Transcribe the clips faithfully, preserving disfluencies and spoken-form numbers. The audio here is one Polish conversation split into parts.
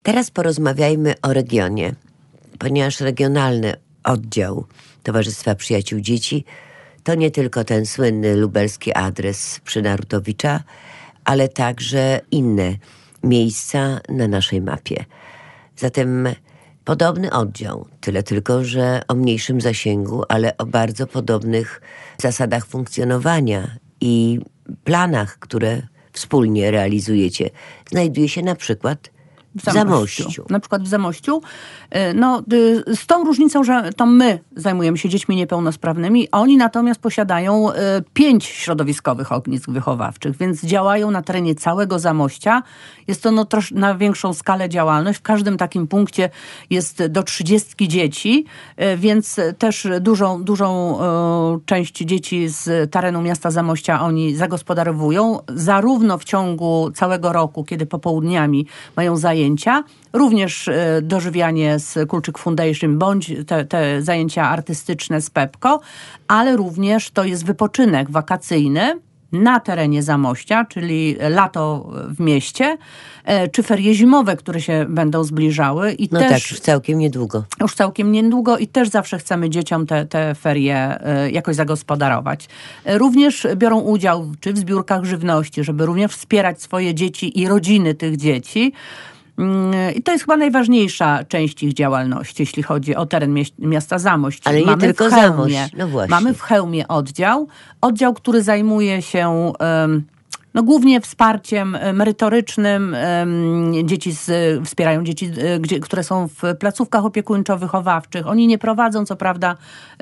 Teraz porozmawiajmy o regionie, ponieważ regionalny oddział Towarzystwa Przyjaciół Dzieci to nie tylko ten słynny lubelski adres przy Narutowicza, ale także inne miejsca na naszej mapie. Zatem podobny oddział, tyle tylko, że o mniejszym zasięgu, ale o bardzo podobnych zasadach funkcjonowania i planach, które wspólnie realizujecie, znajduje się na przykład w Zamościu. Zamościu. Na przykład w Zamościu. No, z tą różnicą, że to my zajmujemy się dziećmi niepełnosprawnymi, a oni natomiast posiadają pięć środowiskowych ognisk wychowawczych, więc działają na terenie całego Zamościa. Jest to no, trosz, na większą skalę działalność. W każdym takim punkcie jest do trzydziestu dzieci, więc też dużą, dużą część dzieci z terenu miasta Zamościa oni zagospodarowują, zarówno w ciągu całego roku, kiedy popołudniami mają zajęcia, również dożywianie z Kulczyk Foundation, bądź te, te zajęcia artystyczne z Pepko, ale również to jest wypoczynek wakacyjny na terenie Zamościa, czyli lato w mieście, czy ferie zimowe, które się będą zbliżały. I no też, tak, już całkiem niedługo. Już całkiem niedługo i też zawsze chcemy dzieciom te, te ferie jakoś zagospodarować. Również biorą udział czy w zbiórkach żywności, żeby również wspierać swoje dzieci i rodziny tych dzieci. I to jest chyba najważniejsza część ich działalności, jeśli chodzi o teren mieś- miasta Zamość. Ale nie Mamy tylko w Chełmie, Zamość. No właśnie. Mamy w Chełmie oddział, oddział, który zajmuje się um, no, głównie wsparciem merytorycznym. Um, dzieci z, wspierają dzieci, gdzie, które są w placówkach opiekuńczo-wychowawczych. Oni nie prowadzą, co prawda,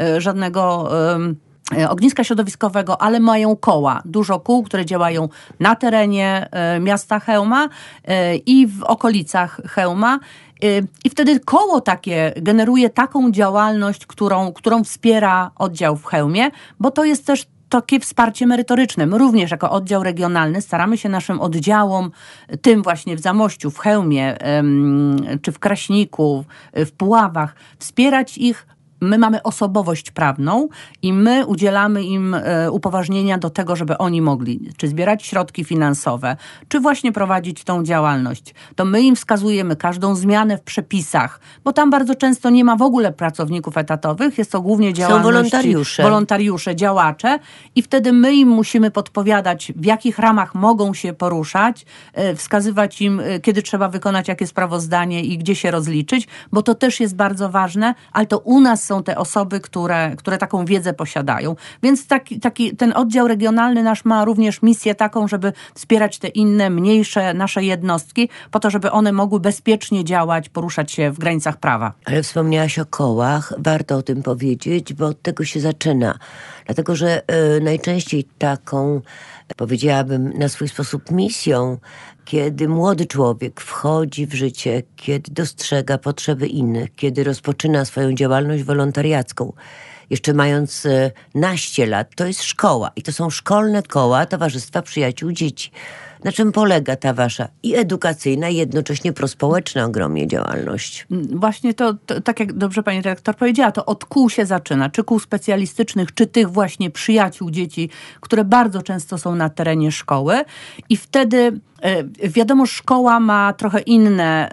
żadnego um, ogniska środowiskowego, ale mają koła. Dużo kół, które działają na terenie e, miasta Chełma e, i w okolicach Chełma. E, I wtedy koło takie generuje taką działalność, którą, którą wspiera oddział w Chełmie, bo to jest też takie wsparcie merytoryczne. My również jako oddział regionalny staramy się naszym oddziałom, tym właśnie w Zamościu, w Chełmie, ym, czy w Kraśniku, w Puławach, wspierać ich. My mamy osobowość prawną i my udzielamy im e, upoważnienia do tego, żeby oni mogli czy zbierać środki finansowe, czy właśnie prowadzić tą działalność. To my im wskazujemy każdą zmianę w przepisach, bo tam bardzo często nie ma w ogóle pracowników etatowych, jest to głównie działalność. Są wolontariusze. Wolontariusze, działacze i wtedy my im musimy podpowiadać, w jakich ramach mogą się poruszać, e, wskazywać im, e, kiedy trzeba wykonać jakie sprawozdanie i gdzie się rozliczyć, bo to też jest bardzo ważne, ale to u nas są te osoby, które, które taką wiedzę posiadają. Więc taki, taki, ten oddział regionalny nasz ma również misję taką, żeby wspierać te inne, mniejsze nasze jednostki, po to, żeby one mogły bezpiecznie działać, poruszać się w granicach prawa. Ale wspomniałaś o kołach. Warto o tym powiedzieć, bo od tego się zaczyna. Dlatego, że y, najczęściej taką, powiedziałabym, na swój sposób misją, kiedy młody człowiek wchodzi w życie, kiedy dostrzega potrzeby innych, kiedy rozpoczyna swoją działalność wolontariacką, jeszcze mając naście lat, to jest szkoła. I to są szkolne koła Towarzystwa Przyjaciół Dzieci. Na czym polega ta wasza i edukacyjna, i jednocześnie prospołeczna ogromnie działalność? Właśnie to, to, tak jak dobrze pani dyrektor powiedziała, to od kół się zaczyna. Czy kół specjalistycznych, czy tych właśnie przyjaciół dzieci, które bardzo często są na terenie szkoły. I wtedy wiadomo, szkoła ma trochę inne,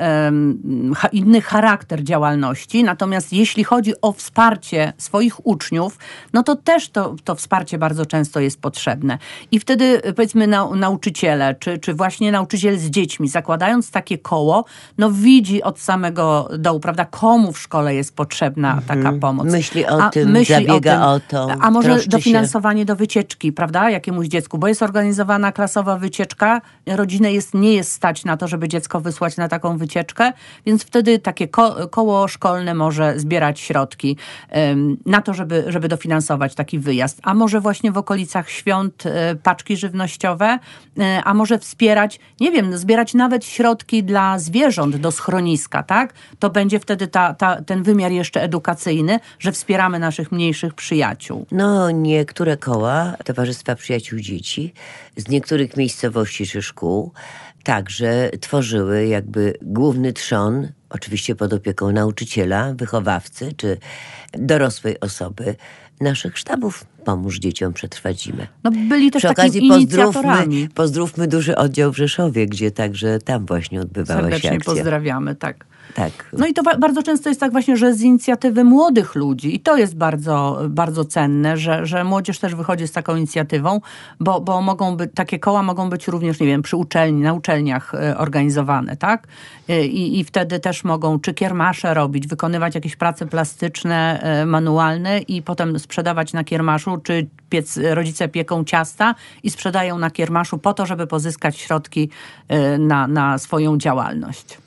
inny charakter działalności, natomiast jeśli chodzi o wsparcie swoich uczniów, no to też to, to wsparcie bardzo często jest potrzebne. I wtedy powiedzmy nau, nauczyciele, czy, czy właśnie nauczyciel z dziećmi, zakładając takie koło, no widzi od samego dołu, prawda, komu w szkole jest potrzebna mhm. taka pomoc. Myśli o a tym, myśli zabiega o, tym, o to. A może dofinansowanie się. do wycieczki, prawda, jakiemuś dziecku, bo jest organizowana klasowa wycieczka, rodzinę jest, nie jest stać na to, żeby dziecko wysłać na taką wycieczkę, więc wtedy takie ko- koło szkolne może zbierać środki um, na to, żeby, żeby dofinansować taki wyjazd. A może właśnie w okolicach świąt e, paczki żywnościowe, e, a może wspierać, nie wiem, zbierać nawet środki dla zwierząt do schroniska, tak? To będzie wtedy ta, ta, ten wymiar jeszcze edukacyjny, że wspieramy naszych mniejszych przyjaciół. No, niektóre koła Towarzystwa Przyjaciół Dzieci z niektórych miejscowości czy szkół także tworzyły jakby główny trzon, oczywiście pod opieką nauczyciela, wychowawcy czy dorosłej osoby, naszych sztabów pomóż dzieciom przetrwać zimę. No byli też Przy takimi okazji pozdrówmy, inicjatorami. pozdrówmy duży oddział w Rzeszowie, gdzie także tam właśnie odbywała się Serdecznie akcja. pozdrawiamy, tak. Tak. No i to wa- bardzo często jest tak właśnie, że z inicjatywy młodych ludzi i to jest bardzo, bardzo cenne, że, że młodzież też wychodzi z taką inicjatywą, bo, bo mogą być, takie koła mogą być również, nie wiem, przy uczelni, na uczelniach e, organizowane, tak? E, I, I wtedy też mogą czy kiermasze robić, wykonywać jakieś prace plastyczne, e, manualne i potem sprzedawać na kiermaszu, czy piec, rodzice pieką ciasta i sprzedają na kiermaszu po to, żeby pozyskać środki e, na, na swoją działalność.